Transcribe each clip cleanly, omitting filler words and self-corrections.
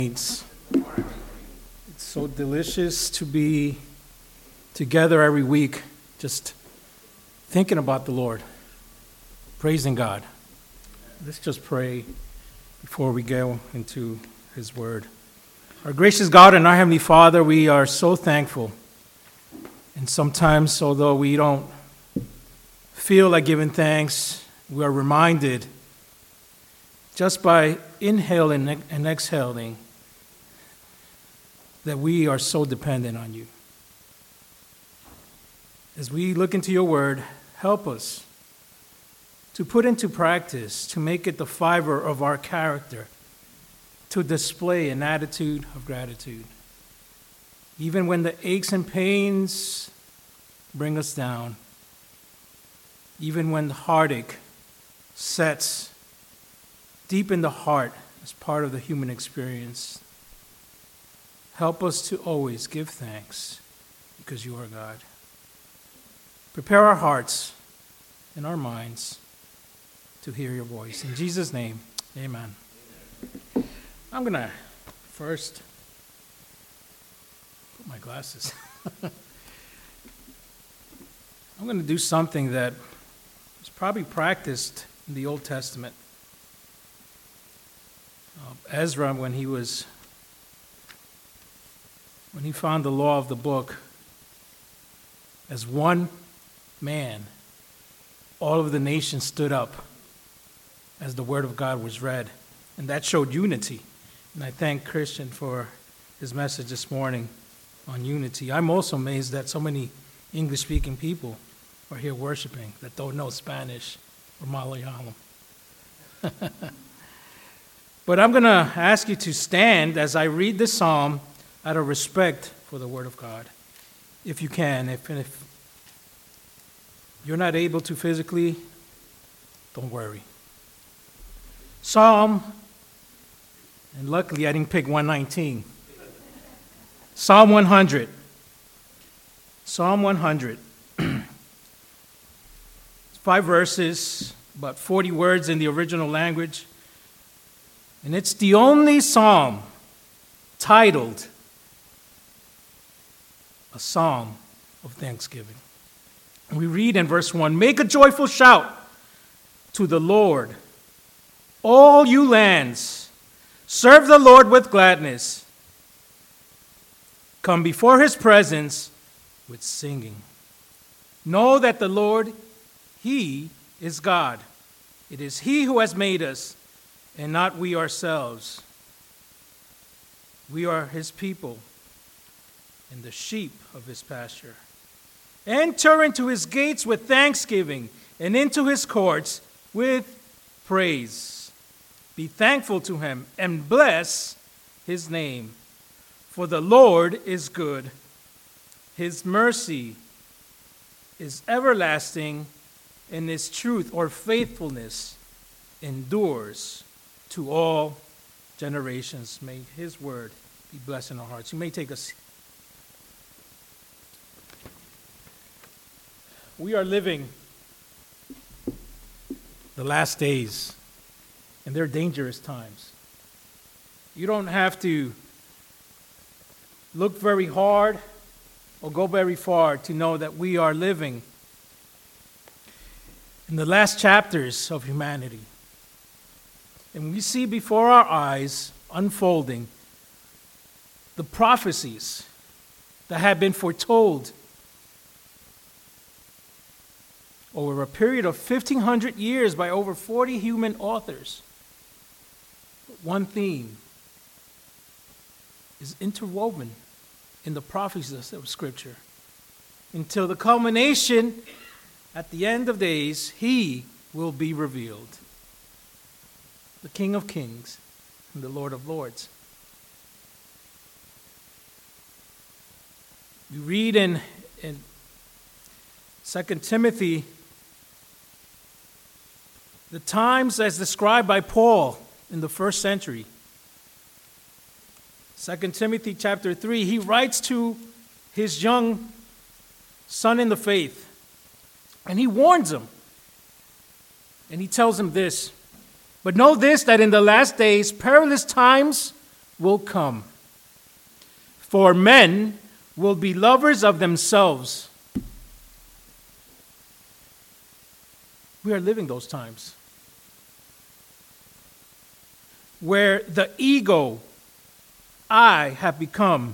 It's so delicious to be together every week, just thinking about the Lord, praising God. Let's just pray before we go into His Word. Our gracious God and our Heavenly Father, we are so thankful. And sometimes, although we don't feel like giving thanks, we are reminded just by inhaling and exhaling that we are so dependent on you. As we look into your word, help us to put into practice, to make it the fiber of our character, to display an attitude of gratitude. Even when the aches and pains bring us down, even when the heartache sets deep in the heart as part of the human experience, help us to always give thanks because you are God. Prepare our hearts and our minds to hear your voice. In Jesus' name, amen. I'm going to first put my glasses. I'm going to do something that was probably practiced in the Old Testament. Ezra, when he found the law of the book, as one man, all of the nations stood up as the word of God was read. And that showed unity. And I thank Christian for his message this morning on unity. I'm also amazed that so many English-speaking people are here worshiping that don't know Spanish or Malayalam. But I'm going to ask you to stand as I read this psalm out of respect for the Word of God, if you can. If you're not able to physically, don't worry. Psalm, and luckily I didn't pick 119. Psalm 100. Psalm 100. It's 5 verses, about 40 words in the original language. And it's the only psalm titled a psalm of thanksgiving. And we read in verse 1, "Make a joyful shout to the Lord, all you lands. Serve the Lord with gladness. Come before his presence with singing. Know that the Lord, he is God. It is he who has made us, and not we ourselves. We are his people and the sheep of his pasture. Enter into his gates with thanksgiving and into his courts with praise. Be thankful to him and bless his name. For the Lord is good. His mercy is everlasting, and his truth or faithfulness endures to all generations." May his word be blessed in our hearts. You may take a seat. We are living the last days, and they're dangerous times. You don't have to look very hard or go very far to know that we are living in the last chapters of humanity. And we see before our eyes unfolding the prophecies that have been foretold over a period of 1,500 years by over 40 human authors. But one theme is interwoven in the prophecies of Scripture until the culmination at the end of days, he will be revealed. The King of Kings and the Lord of Lords. We read in 2 Timothy the times as described by Paul in the first century. 2 Timothy chapter 3, he writes to his young son in the faith, and he warns him. And he tells him this, "But know this, that in the last days perilous times will come. For men will be lovers of themselves. We are living those times where the ego, I, have become,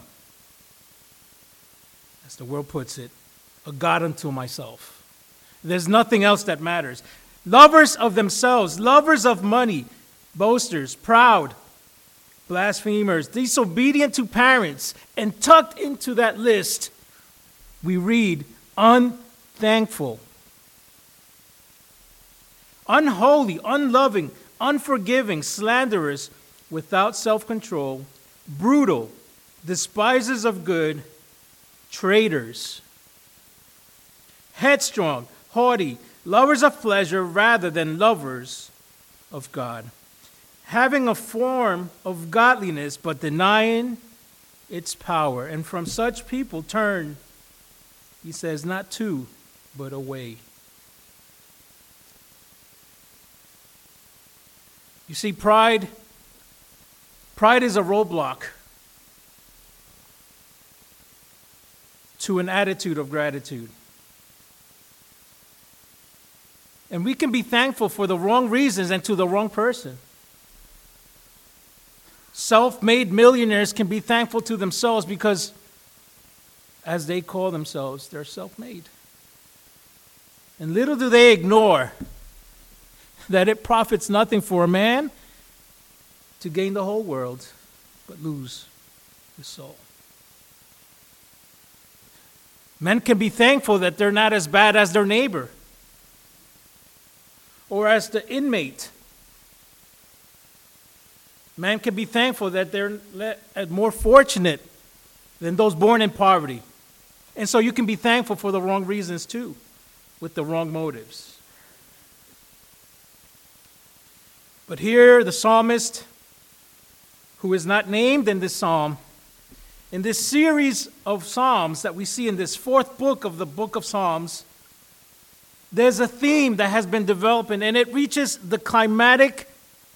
as the world puts it, a god unto myself. There's nothing else that matters. Lovers of themselves, lovers of money, boasters, proud, blasphemers, disobedient to parents, and tucked into that list, we read unthankful, unholy, unloving, unforgiving, slanderous, without self-control, brutal, despisers of good, traitors, headstrong, haughty, lovers of pleasure rather than lovers of God, having a form of godliness but denying its power. And from such people turn, he says, not to, but away. You see, pride is a roadblock to an attitude of gratitude. And we can be thankful for the wrong reasons and to the wrong person. Self-made millionaires can be thankful to themselves because, as they call themselves, they're self-made. And little do they ignore that it profits nothing for a man to gain the whole world but lose his soul. Men can be thankful that they're not as bad as their neighbor or as the inmate. Man can be thankful that they're more fortunate than those born in poverty. And so you can be thankful for the wrong reasons too, with the wrong motives. But here the psalmist, who is not named in this psalm, in this series of psalms that we see in this fourth book of the book of Psalms, there's a theme that has been developing, and it reaches the climatic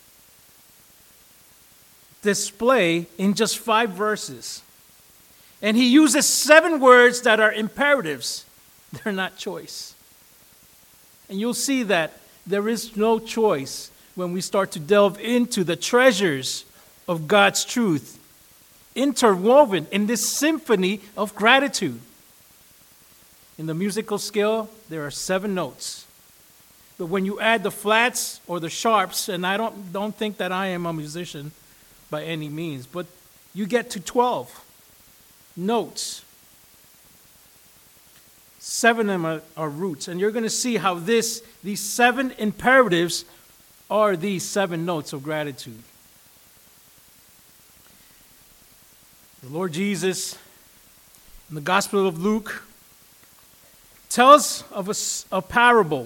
display in just 5 verses. And he uses 7 words that are imperatives. They're not choice. And you'll see that there is no choice when we start to delve into the treasures of God's truth, interwoven in this symphony of gratitude. In the musical scale, there are 7 notes. But when you add the flats or the sharps, and I don't think that I am a musician by any means, but you get to 12 notes. 7 of them are roots, and you're going to see how these 7 imperatives are these 7 notes of gratitude. The Lord Jesus, in the Gospel of Luke, tells of a parable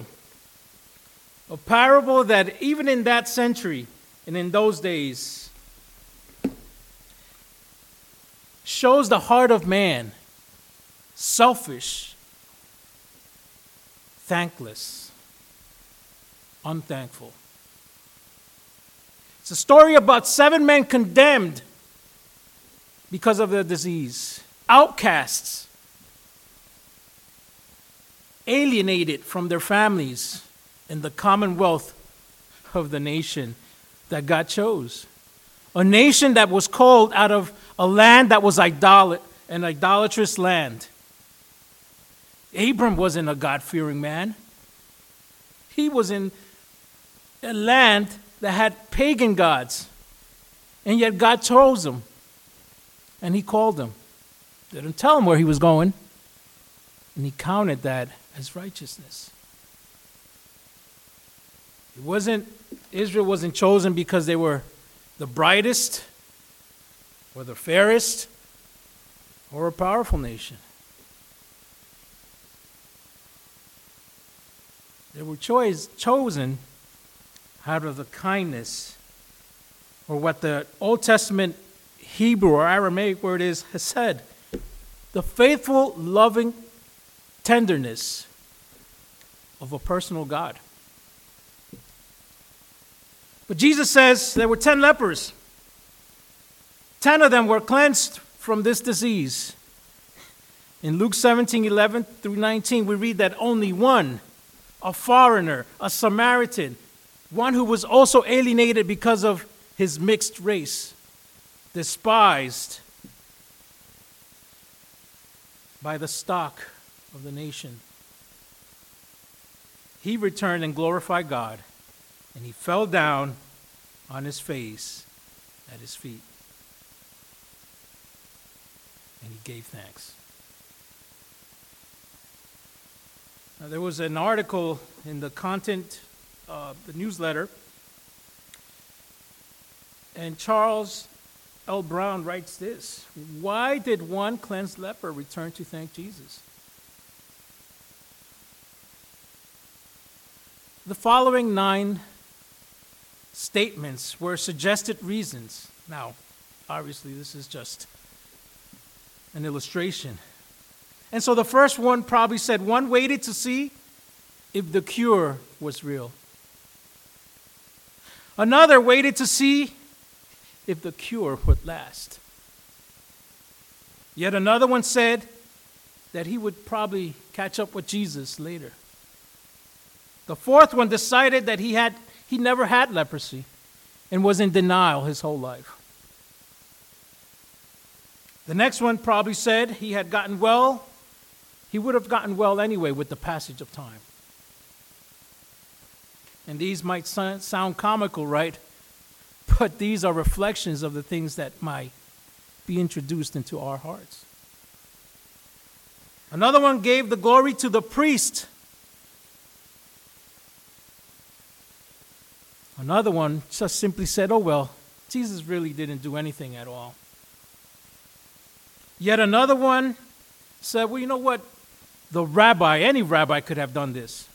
that even in that century and in those days shows the heart of man, selfish, thankless, unthankful. It's a story about 7 men condemned because of their disease, outcasts, alienated from their families and the commonwealth of the nation that God chose. A nation that was called out of a land that was an idolatrous land. Abram wasn't a God-fearing man. He was in a land that had pagan gods. And yet God chose him. And he called him. Didn't tell him where he was going. And he counted that as righteousness. Israel wasn't chosen because they were the brightest or the fairest or a powerful nation. They were chosen out of the kindness, or what the Old Testament Hebrew or Aramaic word is, hesed, the faithful, loving tenderness of a personal God. But Jesus says there were 10 lepers 10 of them were cleansed from this disease. In Luke 17:11 through 19, we read that only one, a foreigner, a Samaritan, one who was also alienated because of his mixed race, despised by the stock of the nation. He returned and glorified God, and he fell down on his face at his feet, and he gave thanks. Now, there was an article in the content, the newsletter, and Charles L. Brown writes this: why did one cleansed leper return to thank Jesus? The following 9 statements were suggested reasons. Now, obviously, this is just an illustration. And so the first one probably said one waited to see if the cure was real. Another waited to see if the cure would last. Yet another one said that he would probably catch up with Jesus later. The fourth one decided that he never had leprosy and was in denial his whole life. The next one probably said he had gotten well. He would have gotten well anyway with the passage of time. And these might sound comical, right? But these are reflections of the things that might be introduced into our hearts. Another one gave the glory to the priest. Another one just simply said, oh well, Jesus really didn't do anything at all. Yet another one said, well, you know what? Any rabbi could have done this.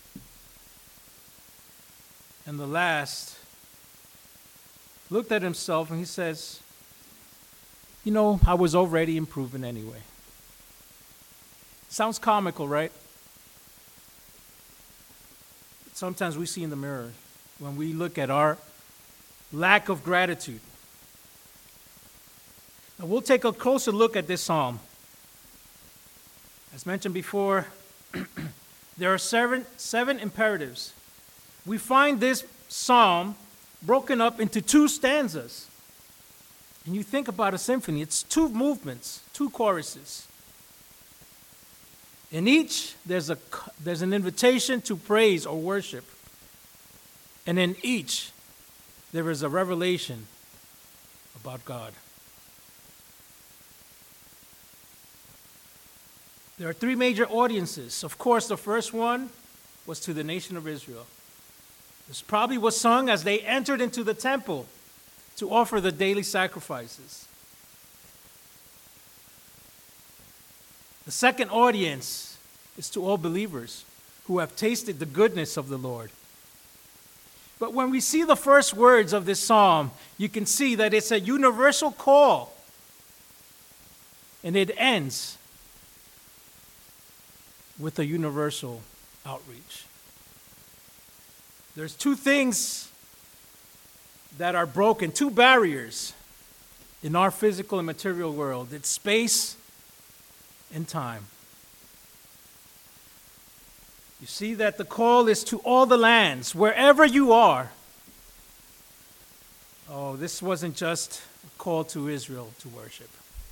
And the last looked at himself and he says, you know, I was already improving anyway. Sounds comical, right? Sometimes we see in the mirror when we look at our lack of gratitude. Now we'll take a closer look at this psalm. As mentioned before, there are seven imperatives. We find this psalm broken up into 2 stanzas. And you think about a symphony, it's 2 movements, 2 choruses. In each, there's an invitation to praise or worship. And in each, there is a revelation about God. There are 3 major audiences. Of course, the first one was to the nation of Israel. This probably was sung as they entered into the temple to offer the daily sacrifices. The second audience is to all believers who have tasted the goodness of the Lord. But when we see the first words of this psalm, you can see that it's a universal call. And it ends with a universal outreach. There's 2 things that are broken, 2 barriers in our physical and material world. It's space and time. You see that the call is to all the lands, wherever you are. Oh, this wasn't just a call to Israel to worship.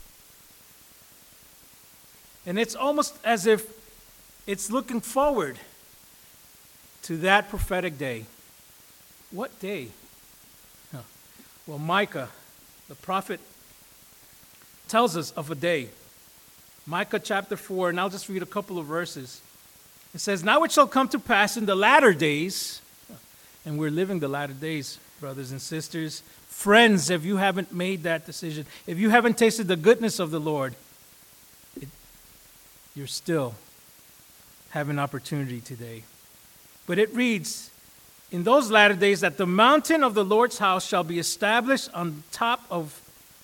And it's almost as if it's looking forward to that prophetic day. What day? Well, Micah, the prophet, tells us of a day. Micah chapter 4, and I'll just read a couple of verses. It says, now it shall come to pass in the latter days, and we're living the latter days, brothers and sisters. Friends, if you haven't made that decision, if you haven't tasted the goodness of the Lord, you're still have an opportunity today. But it reads, in those latter days that the mountain of the Lord's house shall be established on top of,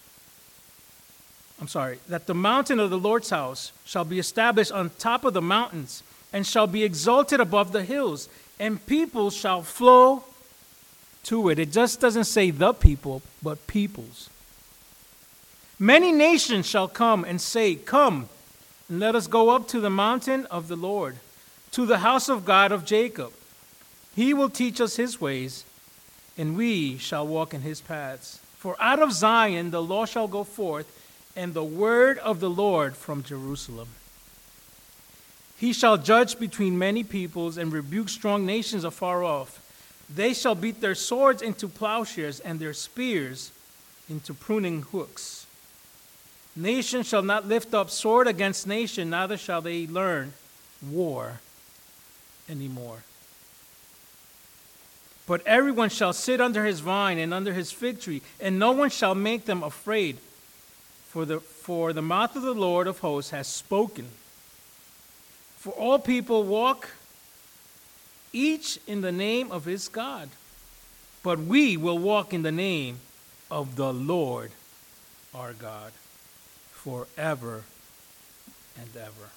that the mountain of the Lord's house shall be established on top of the mountains and shall be exalted above the hills, and people shall flow to it. It just doesn't say the people, but peoples. Many nations shall come and say, Come, and let us go up to the mountain of the Lord, to the house of God of Jacob. He will teach us his ways, and we shall walk in his paths. For out of Zion the law shall go forth, and the word of the Lord from Jerusalem. He shall judge between many peoples and rebuke strong nations afar off. They shall beat their swords into plowshares and their spears into pruning hooks. Nation shall not lift up sword against nation, neither shall they learn war anymore. But everyone shall sit under his vine and under his fig tree, and no one shall make them afraid. For the mouth of the Lord of hosts has spoken. For all people walk each in the name of his God. But we will walk in the name of the Lord our God forever and ever.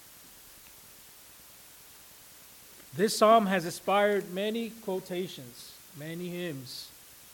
This psalm has inspired many quotations, many hymns.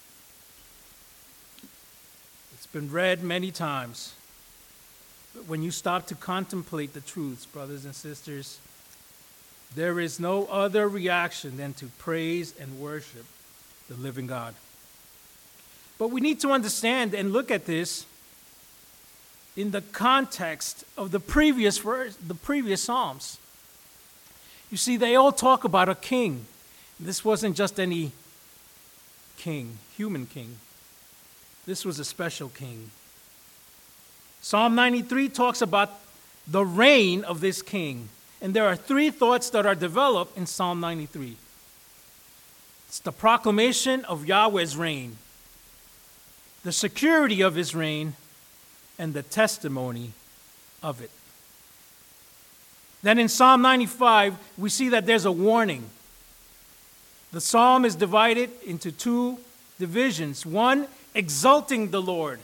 It's been read many times. But when you stop to contemplate the truths, brothers and sisters, there is no other reaction than to praise and worship the living God. But we need to understand and look at this in the context of the previous psalms. You see, they all talk about a king. This wasn't just any king, human king. This was a special king. Psalm 93 talks about the reign of this king. And there are three thoughts that are developed in Psalm 93. It's the proclamation of Yahweh's reign, the security of his reign, and the testimony of it. Then in Psalm 95, we see that there's a warning. The psalm is divided into two divisions. One, exalting the Lord.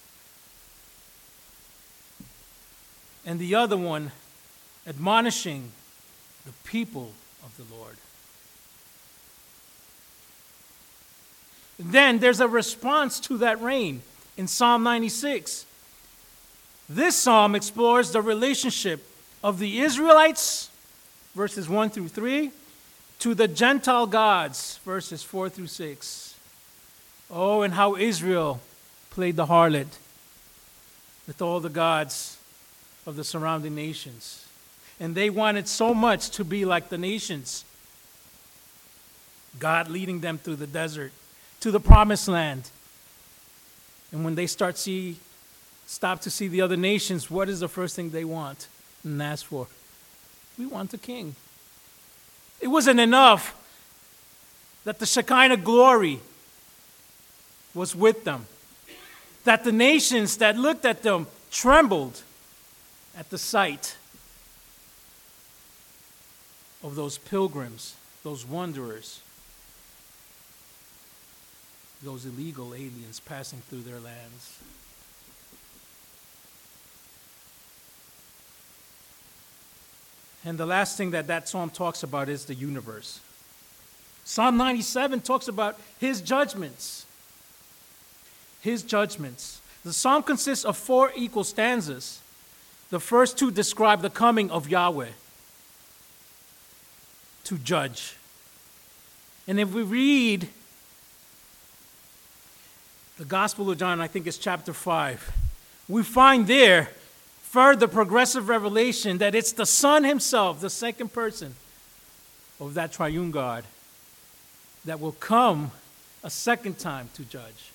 And the other one, admonishing the people of the Lord. Then there's a response to that reign in Psalm 96. This psalm explores the relationship of the Israelites, verses 1 through 3, to the Gentile gods, verses 4 through 6. Oh, and how Israel played the harlot with all the gods of the surrounding nations. And they wanted so much to be like the nations. God leading them through the desert to the promised land. And when they stop to see the other nations, what is the first thing they want and ask for? We want a king. It wasn't enough that the Shekinah glory was with them, that the nations that looked at them trembled at the sight of those pilgrims, those wanderers, those illegal aliens passing through their lands. And the last thing that psalm talks about is the universe. Psalm 97 talks about his judgments. His judgments. The psalm consists of 4 equal stanzas. The first 2 describe the coming of Yahweh to judge. And if we read the Gospel of John, I think it's chapter 5, we find there further progressive revelation that it's the Son himself, the second person of that triune God, that will come a second time to judge.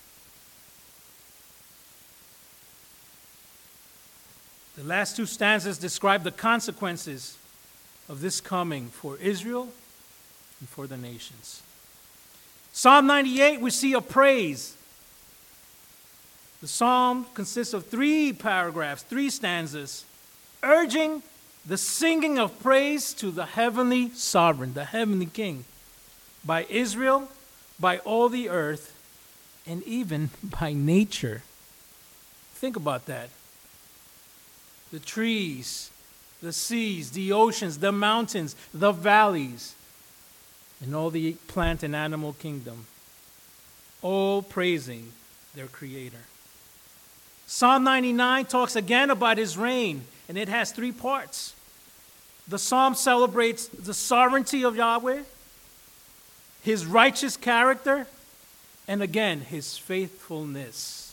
The last 2 stanzas describe the consequences of this coming for Israel and for the nations. Psalm 98, we see a praise. The psalm consists of 3 paragraphs, 3 stanzas, urging the singing of praise to the heavenly sovereign, the heavenly king, by Israel, by all the earth, and even by nature. Think about that. The trees, the seas, the oceans, the mountains, the valleys, and all the plant and animal kingdom, all praising their Creator. Psalm 99 talks again about his reign, and it has three parts. The psalm celebrates the sovereignty of Yahweh, his righteous character, and again, his faithfulness.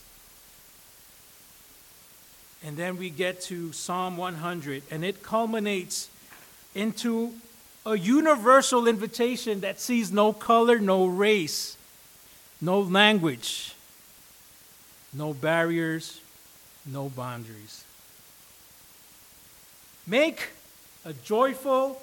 And then we get to Psalm 100, and it culminates into a universal invitation that sees no color, no race, no language, no barriers, no boundaries. Make a joyful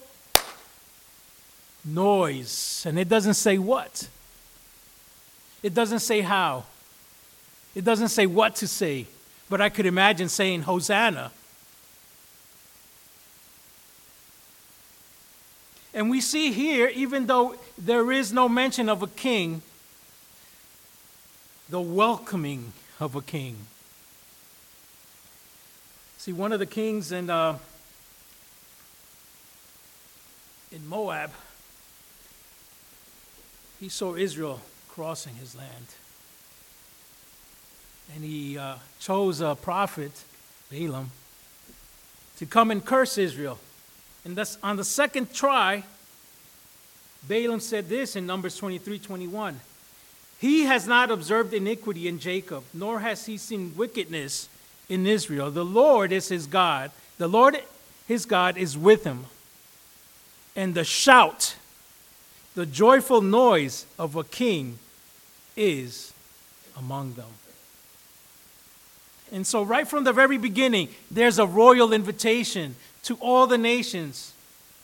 noise. And it doesn't say what. It doesn't say how. It doesn't say what to say. But I could imagine saying Hosanna. And we see here, even though there is no mention of a king, the welcoming of a king. See, one of the kings in Moab, he saw Israel crossing his land. And he chose a prophet, Balaam, to come and curse Israel. And thus, on the second try, Balaam said this in Numbers 23:21. He has not observed iniquity in Jacob, nor has he seen wickedness in Israel. The Lord is his God. The Lord, his God, is with him. And the shout, the joyful noise of a king is among them. And so right from the very beginning, there's a royal invitation to all the nations.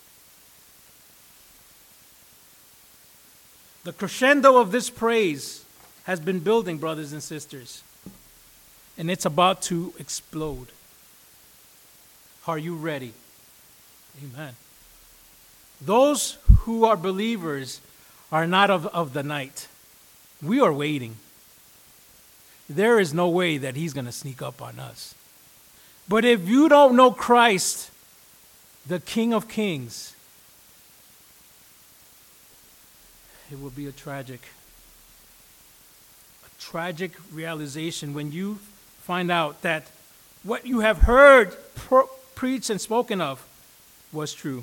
The crescendo of this praise has been building, brothers and sisters, and it's about to explode. Are you ready? Amen. Those who are believers are not of the night. We are waiting. There is no way that he's going to sneak up on us. But if you don't know Christ, the King of Kings, it will be a tragic realization when you find out that what you have heard preached and spoken of was true.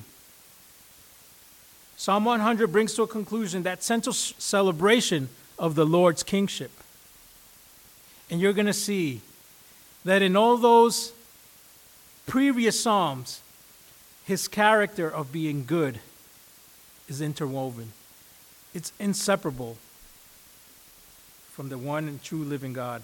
Psalm 100 brings to a conclusion that central celebration of the Lord's kingship. And you're going to see that in all those previous psalms, his character of being good is interwoven. It's inseparable from the one and true living God.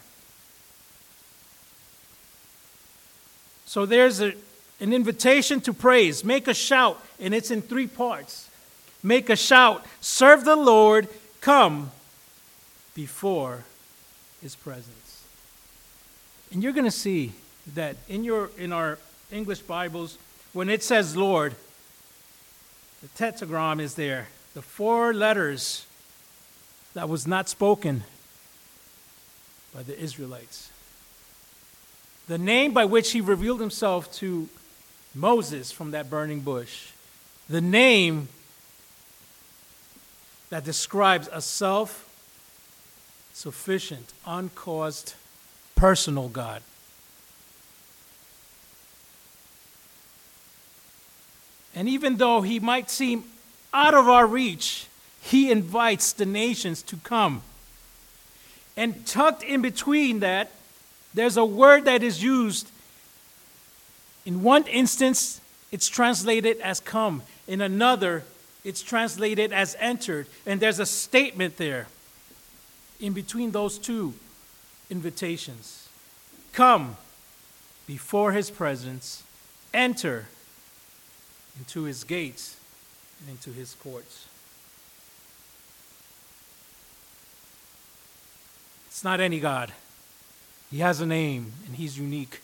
So there's an invitation to praise. Make a shout, and it's in three parts. Make a shout. Serve the Lord. Come before his presence. And you're going to see that in our English Bibles, when it says Lord, the tetragram is there. The four letters that was not spoken by the Israelites. The name by which he revealed himself to Moses from that burning bush. The name that describes a self-sufficient, uncaused, personal God. And even though he might seem out of our reach, he invites the nations to come. And tucked in between that, there's a word that is used. In one instance, it's translated as come. In another, it's translated as entered. And there's a statement there in between those two invitations. Come before his presence, enter into his gates and into his courts. It's not any God. He has a name, and he's unique.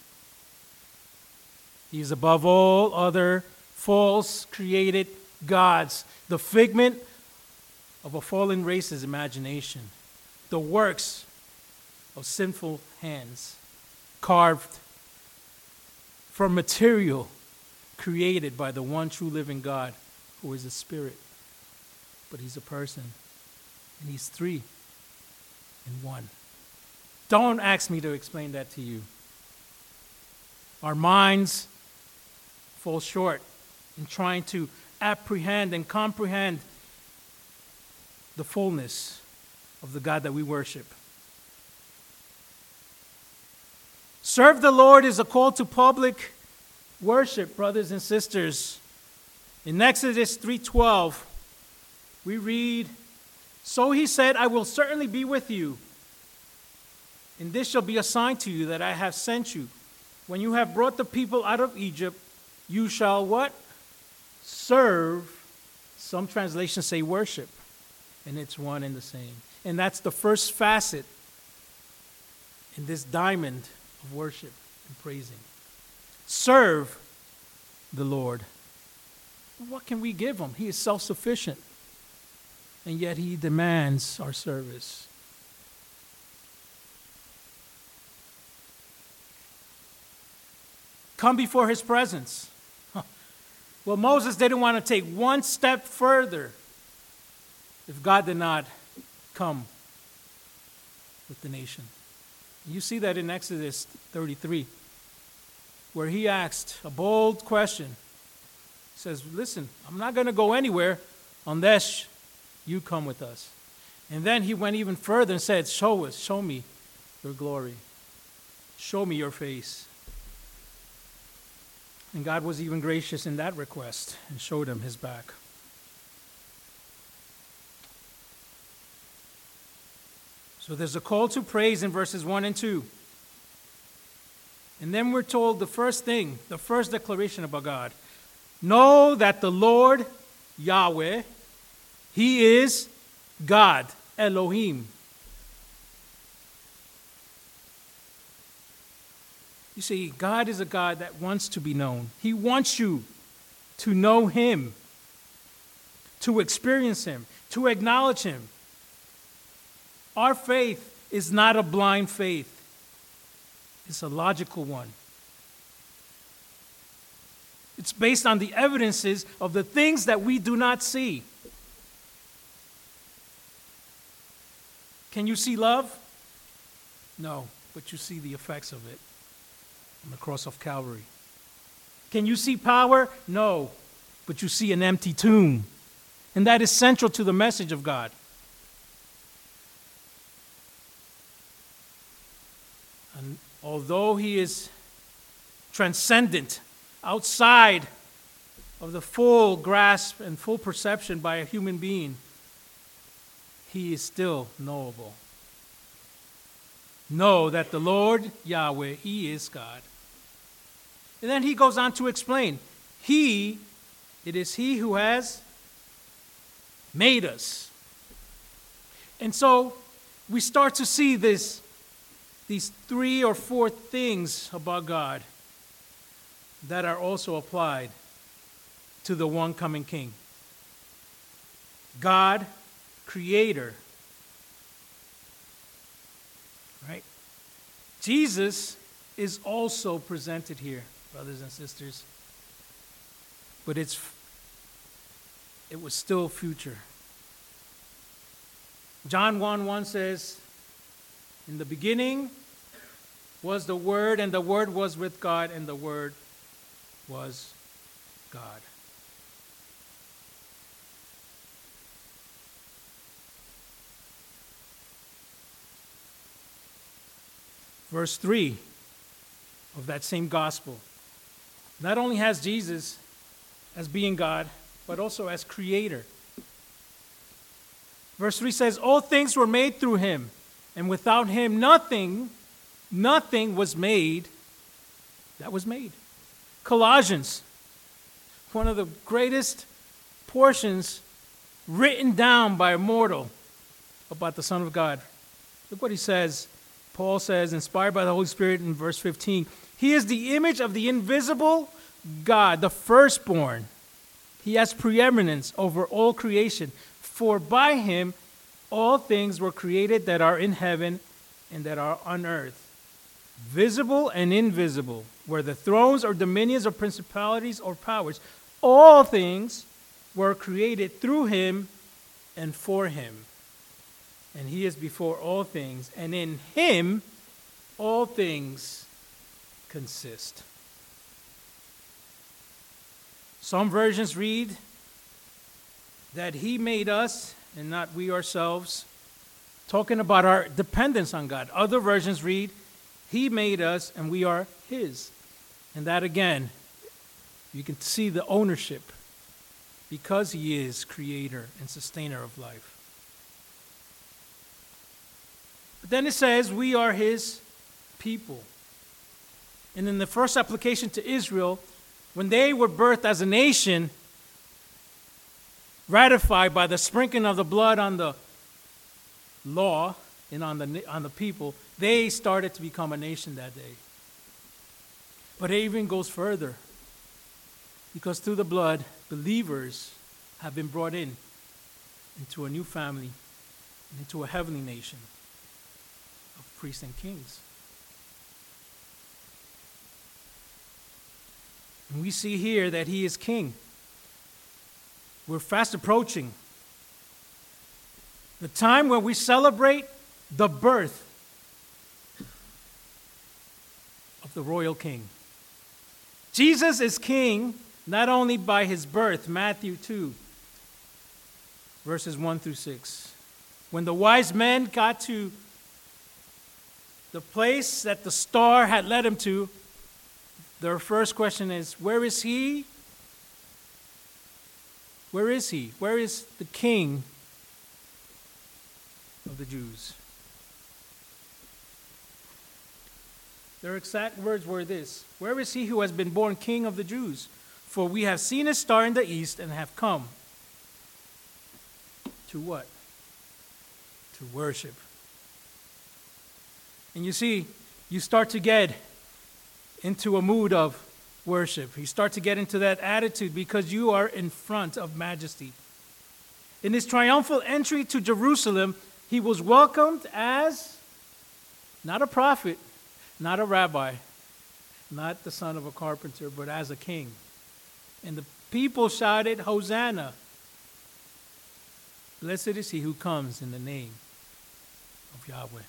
He's above all other false created gods, the figment of a fallen race's imagination, the works of sinful hands, carved from material created by the one true living God, who is a spirit, but he's a person, and he's three in one. Don't ask me to explain that to you. Our minds fall short in trying to apprehend and comprehend the fullness of the God that we worship. Serve the Lord is a call to public worship, brothers and sisters. In Exodus 3:12, we read, "So he said, I will certainly be with you, and this shall be a sign to you that I have sent you. When you have brought the people out of Egypt, you shall" what? "Serve." Some translations say worship, and it's one and the same. And that's the first facet in this diamond of worship and praising. Serve the Lord. What can we give him? He is self-sufficient, and yet he demands our service. Come before his presence. Well, Moses didn't want to take one step further if God did not come with the nation. You see that in Exodus 33, where he asked a bold question. He says, listen, I'm not going to go anywhere unless you come with us. And then he went even further and said, show me your glory. Show me your face. And God was even gracious in that request and showed him his back. So there's a call to praise in verses 1 and 2. And then we're told the first thing, the first declaration about God. Know that the Lord, Yahweh, he is God, Elohim. You see, God is a God that wants to be known. He wants you to know him, to experience him, to acknowledge him. Our faith is not a blind faith. It's a logical one. It's based on the evidences of the things that we do not see. Can you see love? No, but you see the effects of it on the cross of Calvary. Can you see power? No, but you see an empty tomb. And that is central to the message of God. And although he is transcendent, outside of the full grasp and full perception by a human being, he is still knowable. Know that the Lord Yahweh, he is God. And then he goes on to explain, it is he who has made us. And so we start to see these 3 or 4 things about God that are also applied to the one coming King. God, creator. Right? Jesus is also presented here, brothers and sisters. But it was still future. John 1:1 says, in the beginning was the Word, and the Word was with God, and the Word was God. Verse 3 of that same gospel not only has Jesus as being God, but also as creator. Verse 3 says, all things were made through him, and without him nothing was made that was made. Colossians, one of the greatest portions written down by a mortal about the Son of God. Look what he says. Paul says, inspired by the Holy Spirit in verse 15, he is the image of the invisible God, the firstborn. He has preeminence over all creation. For by him all things were created that are in heaven and that are on earth, visible and invisible, whether thrones or dominions or principalities or powers. All things were created through him and for him. And he is before all things, and in him all things consist. Some versions read that he made us and not we ourselves, talking about our dependence on God. Other versions read, he made us and we are his. And that again, you can see the ownership because he is creator and sustainer of life. But then it says we are his people. And in the first application to Israel, when they were birthed as a nation, ratified by the sprinkling of the blood on the law and on the people, they started to become a nation that day. But it even goes further, because through the blood, believers have been brought into a new family, into a heavenly nation of priests and kings. And we see here that he is king. We're fast approaching the time when we celebrate the birth of the royal king. Jesus is king not only by his birth, Matthew 2, verses 1 through 6. When the wise men got to the place that the star had led them to, their first question is, where is he? Where is he? Where is the king of the Jews? Their exact words were this: where is he who has been born king of the Jews? For we have seen his star in the east and have come. To what? To worship. And you see, you start to get into a mood of worship. You start to get into that attitude because you are in front of majesty. In his triumphal entry to Jerusalem, he was welcomed as not a prophet, not a rabbi, not the son of a carpenter, but as a king. And the people shouted, Hosanna! Blessed is he who comes in the name of Yahweh.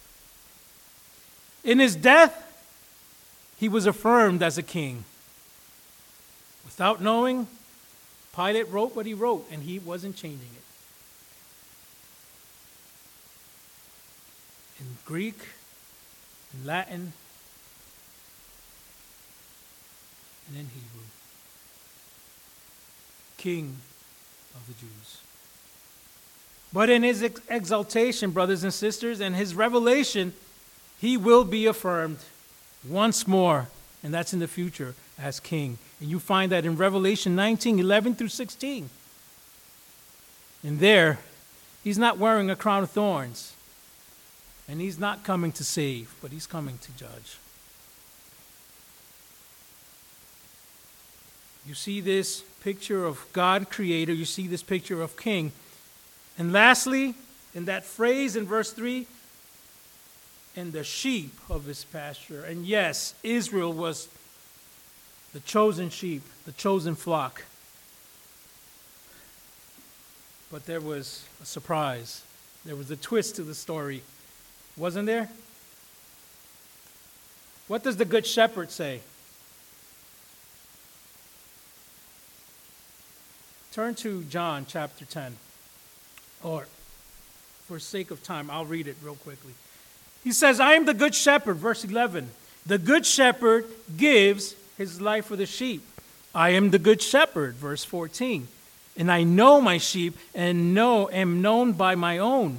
In his death, he was affirmed as a king. Without knowing, Pilate wrote what he wrote, and he wasn't changing it. In Greek, in Latin, and in Hebrew. King of the Jews. But in his exaltation, brothers and sisters, and his revelation, he will be affirmed once more, and that's in the future, as king. And you find that in Revelation 19:11 through 16. And there, he's not wearing a crown of thorns, and he's not coming to save, but he's coming to judge. You see this picture of God creator, you see this picture of king. And lastly, in that phrase in verse 3, and the sheep of his pasture. And yes, Israel was the chosen sheep, the chosen flock. But there was a surprise. There was a twist to the story. Wasn't there? What does the Good Shepherd say? Turn to John chapter 10. Or, for sake of time, I'll read it real quickly. He says, I am the good shepherd, verse 11. The good shepherd gives his life for the sheep. I am the good shepherd, verse 14. And I know my sheep and am known by my own.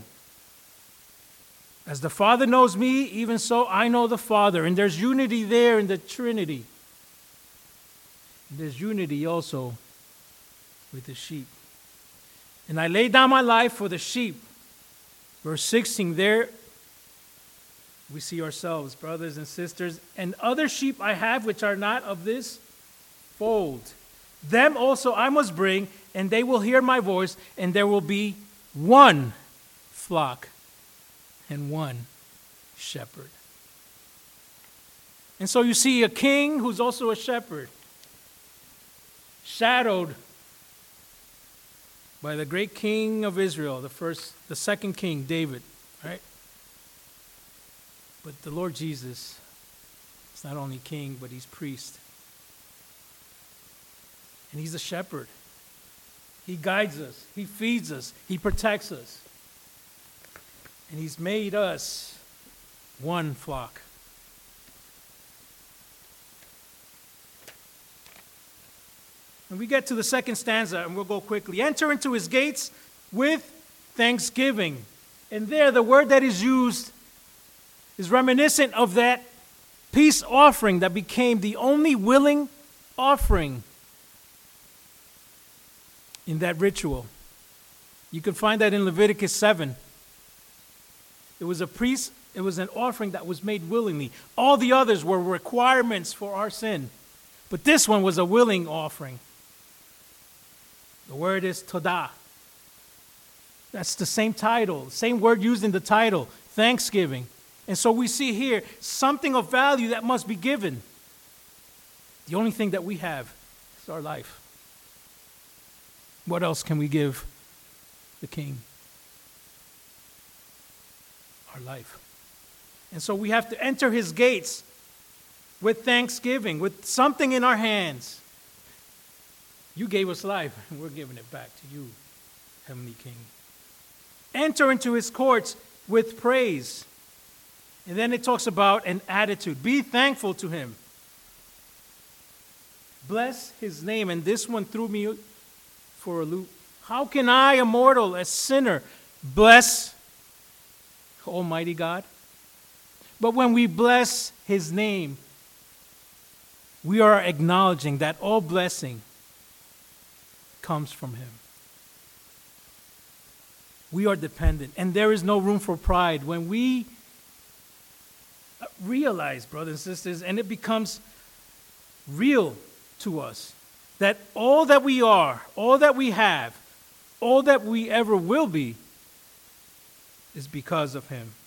As the Father knows me, even so I know the Father. And there's unity there in the Trinity. And there's unity also with the sheep. And I lay down my life for the sheep. Verse 16, there we see ourselves, brothers and sisters, and other sheep I have which are not of this fold. Them also I must bring, and they will hear my voice, and there will be one flock and one shepherd. And so you see a king who's also a shepherd, shadowed by the great king of Israel, the second king, David, right? But the Lord Jesus is not only king, but he's priest. And he's a shepherd. He guides us. He feeds us. He protects us. And he's made us one flock. And we get to the second stanza, and we'll go quickly. Enter into his gates with thanksgiving. And there, the word that is used is reminiscent of that peace offering that became the only willing offering in that ritual. You can find that in Leviticus 7. It was an offering that was made willingly. All the others were requirements for our sin. But this one was a willing offering. The word is todah. That's the same title, same word used in the title, thanksgiving. And so we see here something of value that must be given. The only thing that we have is our life. What else can we give the King? Our life. And so we have to enter his gates with thanksgiving, with something in our hands. You gave us life, and we're giving it back to you, Heavenly King. Enter into his courts with praise. And then it talks about an attitude. Be thankful to him. Bless his name. And this one threw me for a loop. How can I, a mortal, a sinner, bless Almighty God? But when we bless his name, we are acknowledging that all blessing comes from him. We are dependent, and there is no room for pride when we realize, brothers and sisters, and it becomes real to us, that all that we are, all that we have, all that we ever will be is because of him.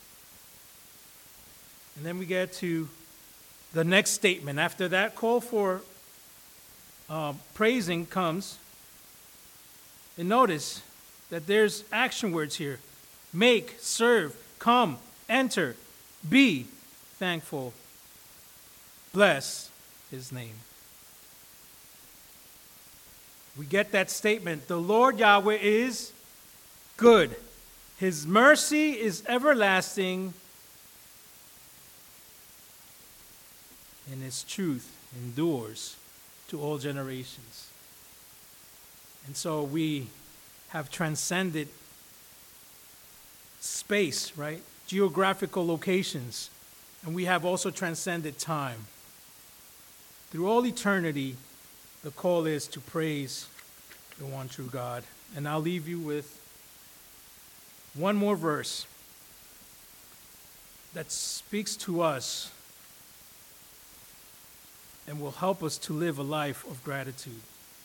And then we get to the next statement. After that call for praising comes, and notice that there's action words here. Make, serve, come, enter, be thankful, bless his name. We get that statement. The Lord Yahweh is good. His mercy is everlasting, and his truth endures to all generations. And so we have transcended space, right? Geographical locations. And we have also transcended time. Through all eternity, the call is to praise the one true God. And I'll leave you with one more verse that speaks to us and will help us to live a life of gratitude.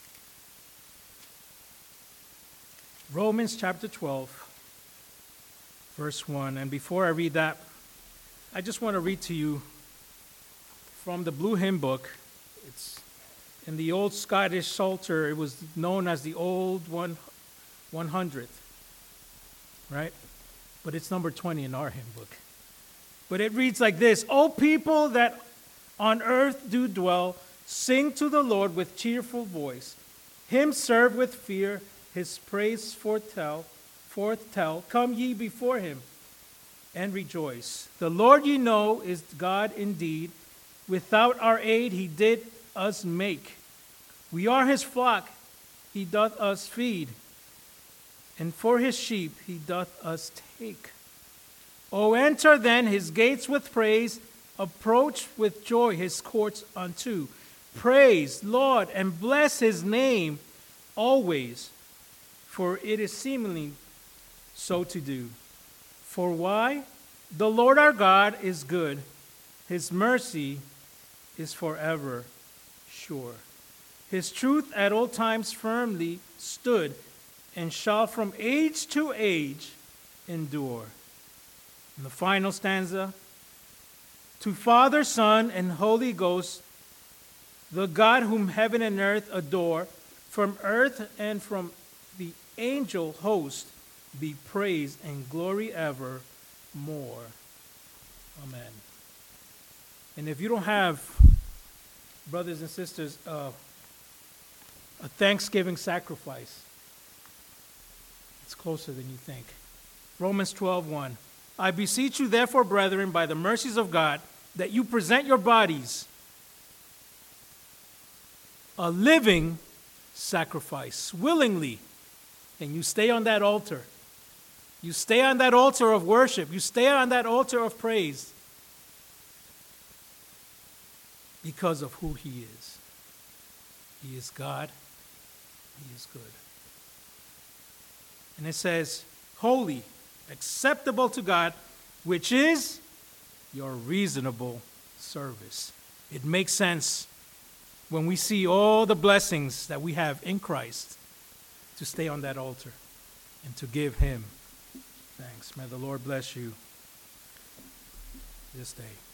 Romans chapter 12, verse 1. And before I read that, I just want to read to you from the Blue Hymn Book. It's in the old Scottish Psalter. It was known as the Old 100th, right? But it's number 20 in our hymn book. But it reads like this: O people that on earth do dwell, sing to the Lord with cheerful voice. Him serve with fear, his praise forth tell. Come ye before him and rejoice. The Lord ye know is God indeed. Without our aid he did us make. We are his flock, he doth us feed. And for his sheep he doth us take. O enter then his gates with praise, approach with joy his courts unto. Praise, Lord, and bless his name always, for it is seemly so to do. For why? The Lord our God is good. His mercy is forever sure. His truth at all times firmly stood, and shall from age to age endure. And the final stanza: to Father, Son, and Holy Ghost, the God whom heaven and earth adore, from earth and from the angel host, be praise and glory evermore. Amen. And if you don't have, brothers and sisters, a thanksgiving sacrifice. It's closer than you think. Romans 12:1. I beseech you, therefore, brethren, by the mercies of God, that you present your bodies a living sacrifice, willingly. And you stay on that altar. You stay on that altar of worship. You stay on that altar of praise because of who he is. He is God. He is good. And it says, holy, acceptable to God, which is your reasonable service. It makes sense when we see all the blessings that we have in Christ to stay on that altar and to give him thanks. May the Lord bless you this day.